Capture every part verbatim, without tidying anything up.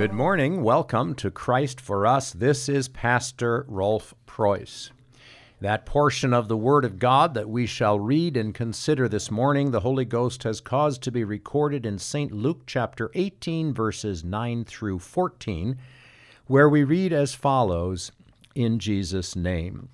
Good morning. Welcome to Christ for Us. This is Pastor Rolf Preuss. That portion of the Word of God that we shall read and consider this morning, the Holy Ghost has caused to be recorded in Saint Luke chapter eighteen, verses nine through fourteen, where we read as follows, in Jesus' name.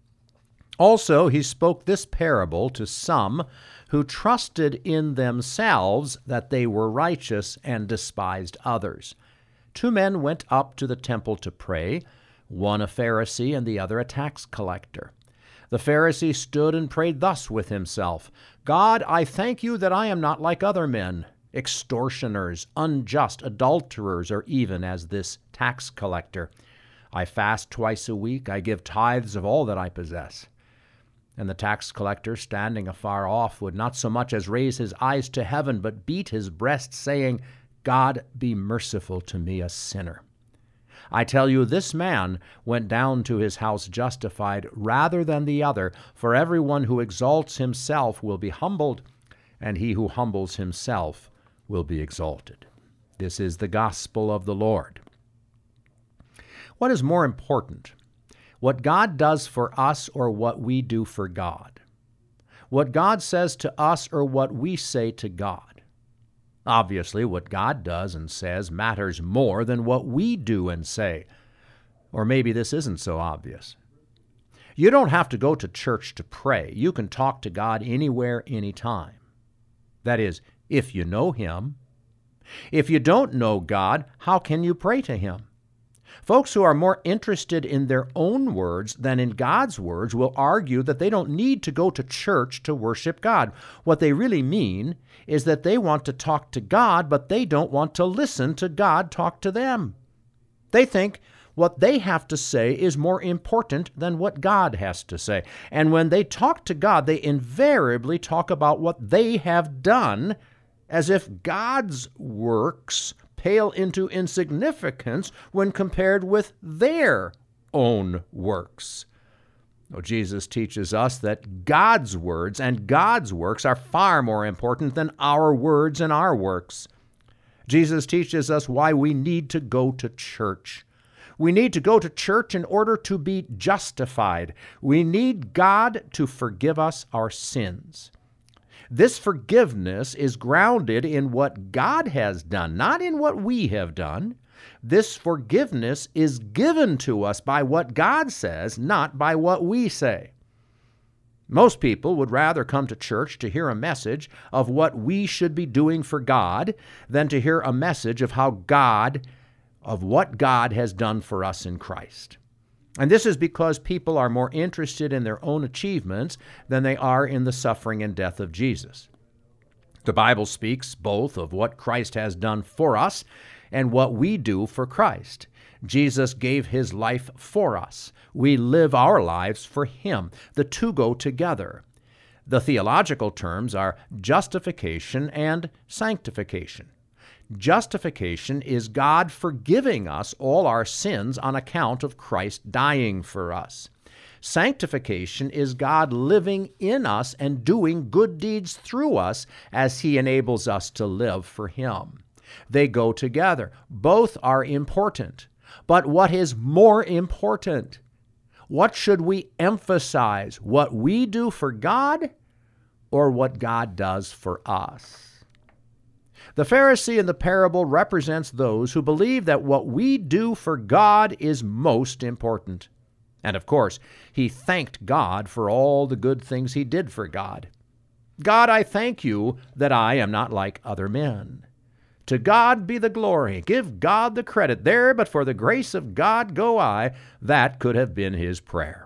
Also, he spoke this parable to some who trusted in themselves that they were righteous and despised others. Two men went up to the temple to pray, one a Pharisee and the other a tax collector. The Pharisee stood and prayed thus with himself, God, I thank you that I am not like other men, extortioners, unjust, adulterers, or even as this tax collector. I fast twice a week, I give tithes of all that I possess. And the tax collector, standing afar off, would not so much as raise his eyes to heaven, but beat his breast, saying, God, be merciful to me, a sinner. I tell you, this man went down to his house justified rather than the other, for everyone who exalts himself will be humbled, and he who humbles himself will be exalted. This is the gospel of the Lord. What is more important, what God does for us or what we do for God? What God says to us or what we say to God? Obviously, what God does and says matters more than what we do and say. Or maybe this isn't so obvious. You don't have to go to church to pray. You can talk to God anywhere, anytime. That is, if you know Him. If you don't know God, how can you pray to Him? Folks who are more interested in their own words than in God's words will argue that they don't need to go to church to worship God. What they really mean is that they want to talk to God, but they don't want to listen to God talk to them. They think what they have to say is more important than what God has to say. And when they talk to God, they invariably talk about what they have done, as if God's works pale into insignificance when compared with their own works. Oh, Jesus teaches us that God's words and God's works are far more important than our words and our works. Jesus teaches us why we need to go to church. We need to go to church in order to be justified. We need God to forgive us our sins. This forgiveness is grounded in what God has done, not in what we have done. This forgiveness is given to us by what God says, not by what we say. Most people would rather come to church to hear a message of what we should be doing for God than to hear a message of how God, of what God has done for us in Christ. And this is because people are more interested in their own achievements than they are in the suffering and death of Jesus. The Bible speaks both of what Christ has done for us and what we do for Christ. Jesus gave His life for us. We live our lives for Him. The two go together. The theological terms are justification and sanctification. Justification is God forgiving us all our sins on account of Christ dying for us. Sanctification is God living in us and doing good deeds through us as He enables us to live for Him. They go together. Both are important. But what is more important? What should we emphasize? What we do for God or what God does for us? The Pharisee in the parable represents those who believe that what we do for God is most important. And of course, he thanked God for all the good things he did for God. God, I thank you that I am not like other men. To God be the glory. Give God the credit. There, but for the grace of God go I. That could have been his prayer.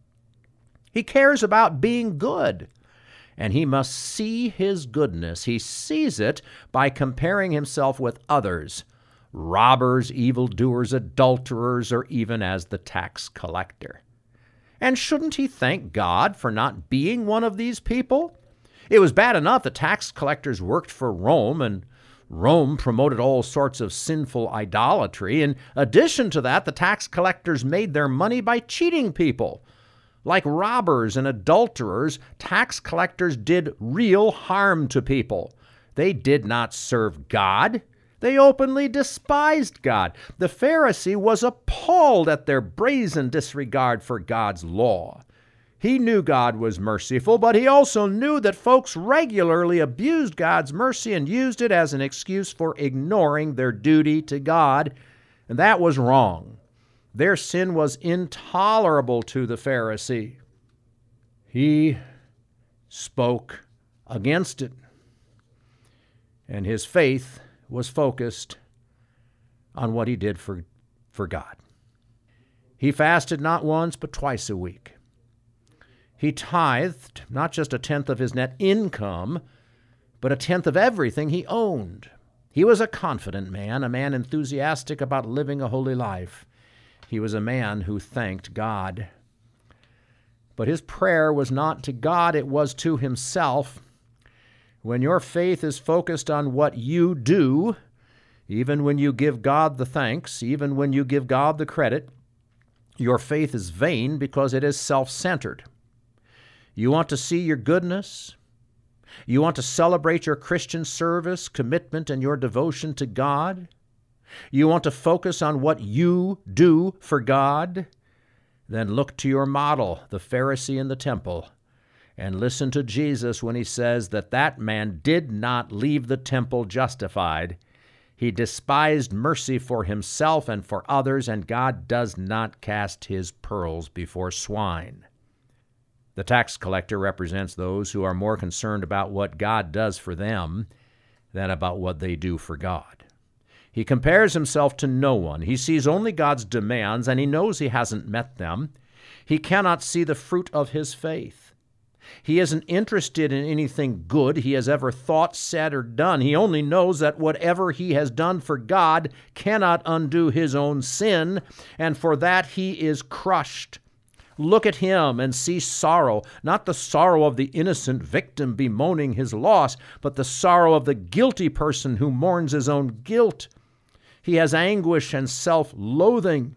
He cares about being good. And he must see his goodness. He sees it by comparing himself with others, robbers, evildoers, adulterers, or even as the tax collector. And shouldn't he thank God for not being one of these people? It was bad enough the tax collectors worked for Rome, and Rome promoted all sorts of sinful idolatry. In addition to that, the tax collectors made their money by cheating people. Like robbers and adulterers, tax collectors did real harm to people. They did not serve God. They They openly despised God. The Pharisee was appalled at their brazen disregard for God's law. He knew God was merciful, but he also knew that folks regularly abused God's mercy and used it as an excuse for ignoring their duty to God, and that was wrong. Their sin was intolerable to the Pharisee. He spoke against it, and his faith was focused on what he did for, for God. He fasted not once, but twice a week. He tithed not just a tenth of his net income, but a tenth of everything he owned. He was a confident man, a man enthusiastic about living a holy life. He was a man who thanked God. But his prayer was not to God, it was to himself. When your faith is focused on what you do, even when you give God the thanks, even when you give God the credit, your faith is vain because it is self-centered. You want to see your goodness? You want to celebrate your Christian service, commitment, and your devotion to God? You want to focus on what you do for God? Then look to your model, the Pharisee in the temple, and listen to Jesus when he says that that man did not leave the temple justified. He despised mercy for himself and for others, and God does not cast his pearls before swine. The tax collector represents those who are more concerned about what God does for them than about what they do for God. He compares himself to no one. He sees only God's demands, and he knows he hasn't met them. He cannot see the fruit of his faith. He isn't interested in anything good he has ever thought, said, or done. He only knows that whatever he has done for God cannot undo his own sin, and for that he is crushed. Look at him and see sorrow, not the sorrow of the innocent victim bemoaning his loss, but the sorrow of the guilty person who mourns his own guilt. He has anguish and self-loathing.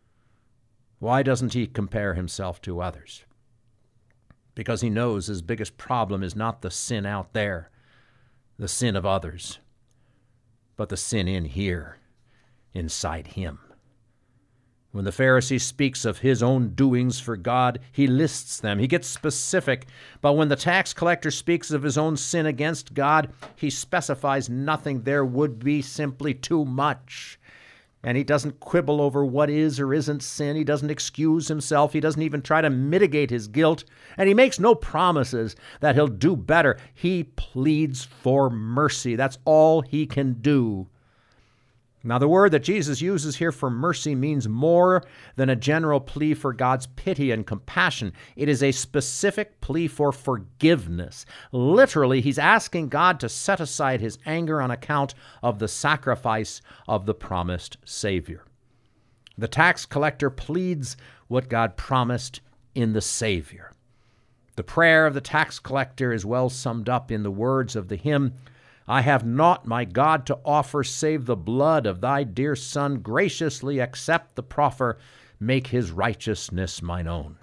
Why doesn't he compare himself to others? Because he knows his biggest problem is not the sin out there, the sin of others, but the sin in here, inside him. When the Pharisee speaks of his own doings for God, he lists them. He gets specific. But when the tax collector speaks of his own sin against God, he specifies nothing. There would be simply too much. And he doesn't quibble over what is or isn't sin. He doesn't excuse himself. He doesn't even try to mitigate his guilt. And he makes no promises that he'll do better. He pleads for mercy. That's all he can do. Now, the word that Jesus uses here for mercy means more than a general plea for God's pity and compassion. It is a specific plea for forgiveness. Literally, he's asking God to set aside his anger on account of the sacrifice of the promised Savior. The tax collector pleads what God promised in the Savior. The prayer of the tax collector is well summed up in the words of the hymn, I have naught, my God, to offer save the blood of thy dear Son. Graciously accept the proffer, make his righteousness mine own.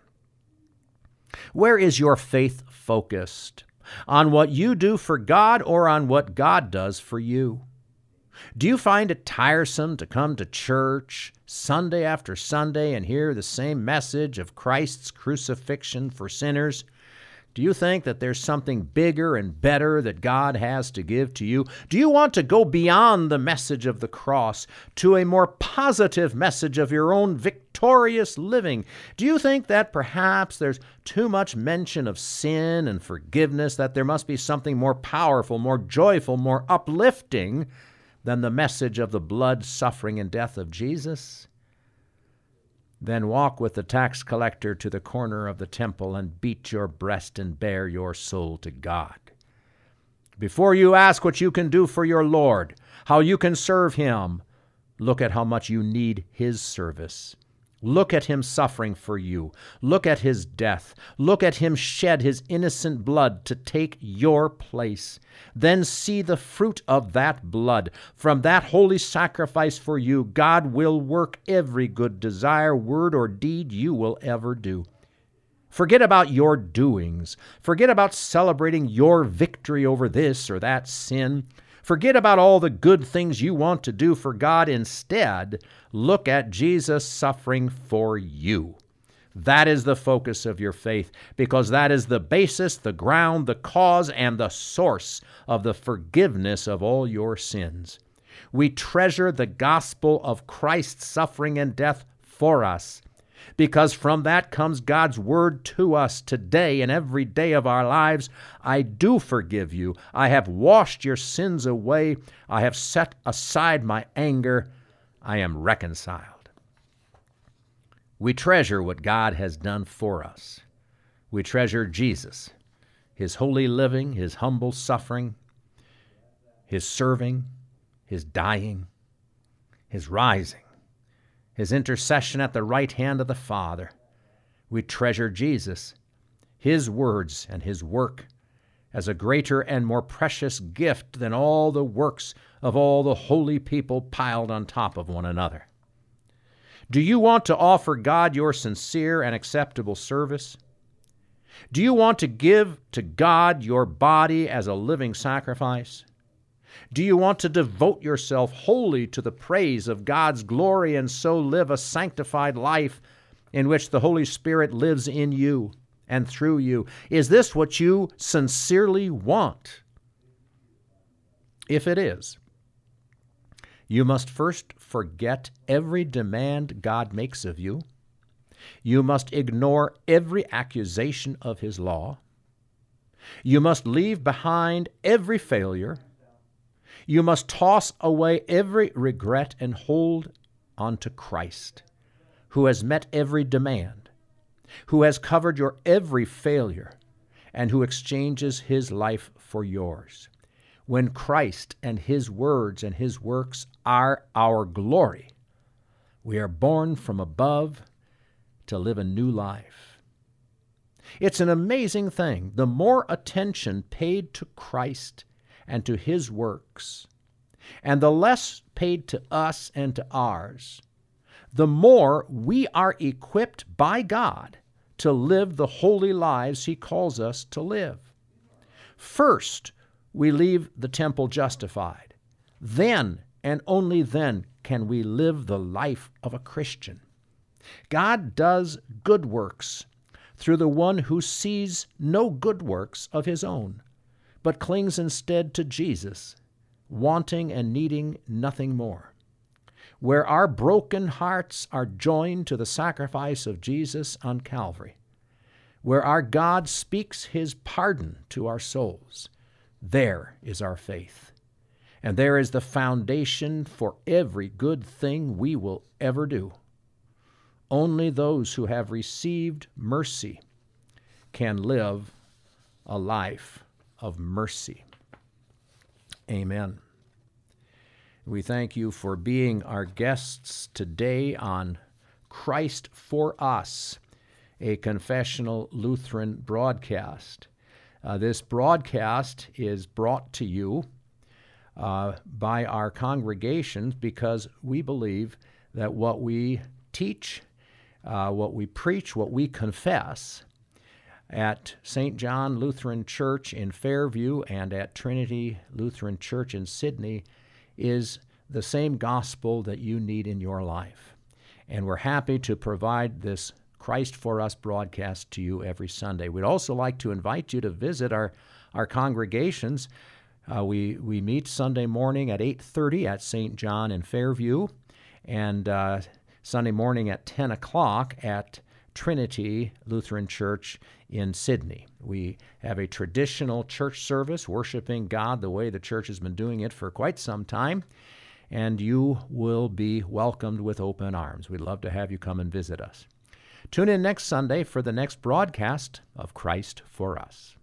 Where is your faith focused? On what you do for God or on what God does for you? Do you find it tiresome to come to church Sunday after Sunday and hear the same message of Christ's crucifixion for sinners? Do you think that there's something bigger and better that God has to give to you? Do you want to go beyond the message of the cross to a more positive message of your own victorious living? Do you think that perhaps there's too much mention of sin and forgiveness, that there must be something more powerful, more joyful, more uplifting than the message of the blood, suffering, and death of Jesus? Then walk with the tax collector to the corner of the temple and beat your breast and bare your soul to God. Before you ask what you can do for your Lord, how you can serve him, look at how much you need his service. Look at him suffering for you. Look at his death. Look at him shed his innocent blood to take your place. Then see the fruit of that blood. From that holy sacrifice for you, God will work every good desire, word, or deed you will ever do. Forget about your doings. Forget about celebrating your victory over this or that sin. Forget about all the good things you want to do for God. Instead, look at Jesus suffering for you. That is the focus of your faith, because that is the basis, the ground, the cause, and the source of the forgiveness of all your sins. We treasure the gospel of Christ's suffering and death for us, because from that comes God's word to us today and every day of our lives. I do forgive you. I have washed your sins away. I have set aside my anger. I am reconciled. We treasure what God has done for us. We treasure Jesus, his holy living, his humble suffering, his serving, his dying, his rising, his intercession at the right hand of the Father. We treasure Jesus, his words and his work as a greater and more precious gift than all the works of all the holy people piled on top of one another. Do you want to offer God your sincere and acceptable service? Do you want to give to God your body as a living sacrifice? Do you want to devote yourself wholly to the praise of God's glory and so live a sanctified life in which the Holy Spirit lives in you and through you? Is this what you sincerely want? If it is, you must first forget every demand God makes of you. You must ignore every accusation of his law. You must leave behind every failure. You must toss away every regret and hold on to Christ, who has met every demand, who has covered your every failure, and who exchanges his life for yours. When Christ and his words and his works are our glory, we are born from above to live a new life. It's an amazing thing. The more attention paid to Christ and to his works, and the less paid to us and to ours, the more we are equipped by God to live the holy lives he calls us to live. First, we leave the temple justified. Then, and only then, can we live the life of a Christian. God does good works through the one who sees no good works of his own, but clings instead to Jesus, wanting and needing nothing more. Where our broken hearts are joined to the sacrifice of Jesus on Calvary, where our God speaks his pardon to our souls, there is our faith, and there is the foundation for every good thing we will ever do. Only those who have received mercy can live a life of mercy. Amen. We thank you for being our guests today on Christ for Us, a confessional Lutheran broadcast. Uh, this broadcast is brought to you uh, by our congregations because we believe that what we teach, uh, what we preach, what we confess at Saint John Lutheran Church in Fairview and at Trinity Lutheran Church in Sydney is the same gospel that you need in your life. And we're happy to provide this Christ for Us broadcast to you every Sunday. We'd also like to invite you to visit our, our congregations. Uh, we, we meet Sunday morning at eight thirty at Saint John in Fairview, and uh, Sunday morning at ten o'clock at Trinity Lutheran Church in Sydney. We have a traditional church service worshiping God the way the church has been doing it for quite some time, and you will be welcomed with open arms. We'd love to have you come and visit us. Tune in next Sunday for the next broadcast of Christ for Us.